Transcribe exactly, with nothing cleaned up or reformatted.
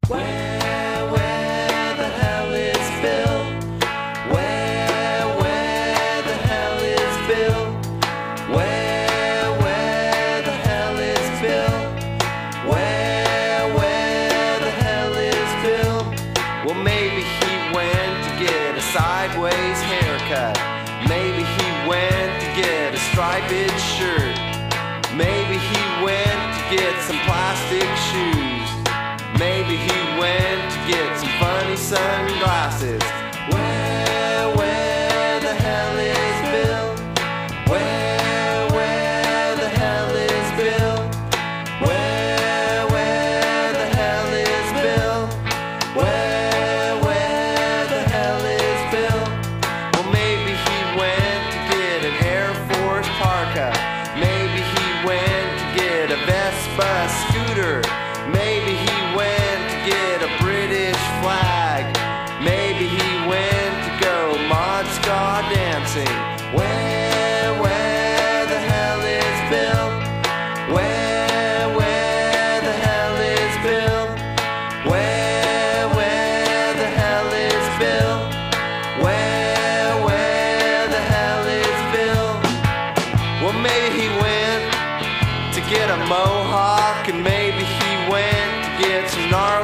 Where, where the hell is Bill? Where, where the hell is Bill? Where, where the hell is Bill? Where, where the hell is Bill? Well, maybe he went to get a sideways haircut. Maybe he went to get a striped shirt. Maybe he went to get some plastic shoes. Maybe he went to get some funny sunglasses. Where, where the hell is Bill? Where, where the hell is Bill? Where, where the hell is Bill? Where, where the hell is Bill? Well, maybe he went to get an Air Force parka. Maybe he went to get a Vespa scooter. Maybe he went to get a British flag. Maybe he went to go mod ska dancing. Where, where the hell is Bill? Where, where the hell is Bill? Where, where the hell is Bill? Where, where the hell is Bill? Well, maybe he went to get a mohawk, and maybe he went to get some gnarly